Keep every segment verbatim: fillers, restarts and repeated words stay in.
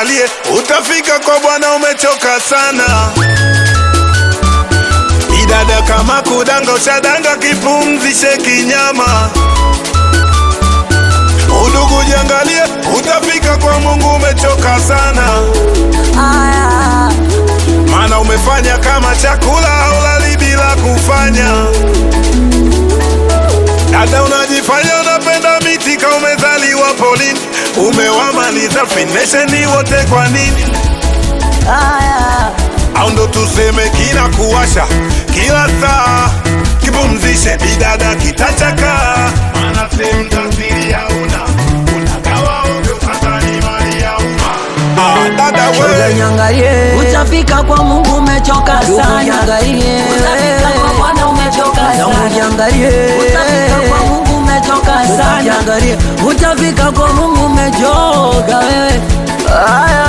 jiangalie, utafika kwa Bwana umechoka sana. Idada kama kudanga, ushadanga kipumzishe kinyama. Udugu jiangalie, utafika kwa Mungu umechoka sana. Mana umefanya kama chakula haulali bila kufanya. Dada unajifanya unapenda miti kama umezaliwa polini. Umewamaliza finesheni wote kwa nini? Au ndo tuseme kila kuwasha kila saa, kipumzishe bidada kitachaka. Mana sehemu tasiri ya una unagawa ovyo sasa ni mali ya uma. Ah, dada we Nyangalie, utafika kwa Mungu umechoka sana. Nyangalie, utafika kwa Bwana umechoka sana. Nyangalie, utafika kwa Mungu umechoka sana. Nyangalie, utafika kwa Mungu umechoka wewe. Aya,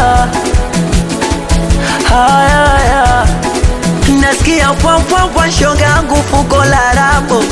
aya, aya. Nasikia kwa kwa kwa shoga yangu fuko la rambo.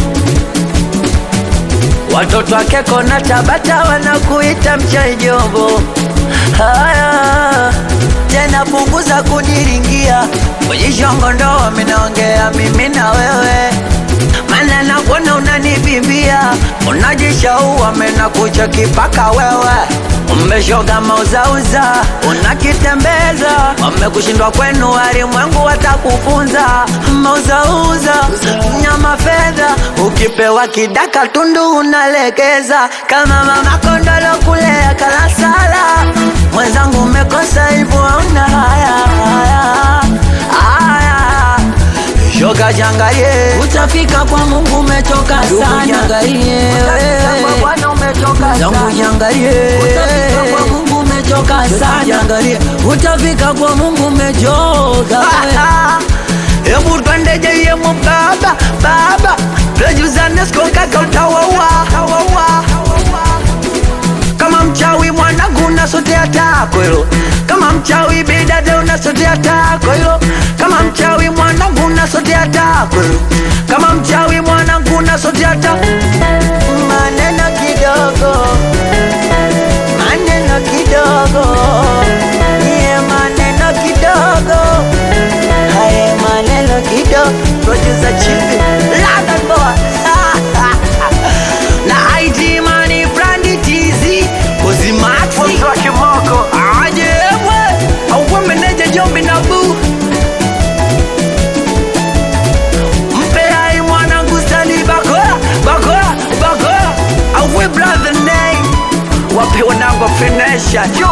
Watoto wake kona Tabata wanakuita mchai jombo. Haya, tena punguza kuniringia. Mwijishongo ndo waminaongea mimi na wewe. Mana nakuona unanibimbia. Unajishaua mena kucha kipaka wewe. Umeshoga mauzauza, unakitembeza. Umekushindwa kwenu walimwengu watakufunza. Mauzauza, nyama fedha. Ukipewa kidaka tundu unalekeza. Kama mama kondolo kulea kalasala. Mwenzangu umekosa hivyo hauna haya, haya, haya. Shoga jangalie, utafika kwa Mungu umechoka sana. Jangalie, utafika kwa Bwana umechoka sana. Zangu jangalie, utafika kwa Mungu umechoka sana. Jangalie, utafika kwa Mungu umechoka. Ebu twende jeye mbaba, baba. Rejuzane skoka kautawawa, tawawa. Kama mchawi mwanangu unasotea tako hilo. Kama mchawi bidade unasotea tako hilo. Kama mchawi mwanangu unasotea tako hilo. Kama mchawi mwanangu unasotea tako. Maneno kidogo, maneno kidogo, yeah, maneno kidogo, haye maneno kidogo. Producer Chibi, London boy. Na I D money brandy tizi Kozimaxi Mwanzo kimoko aje mwe Auwe meneja jombi na boo. Mpe hai mwanangu stani bakora, bakora, bakora. Auwe brother name wape wanangu finesha.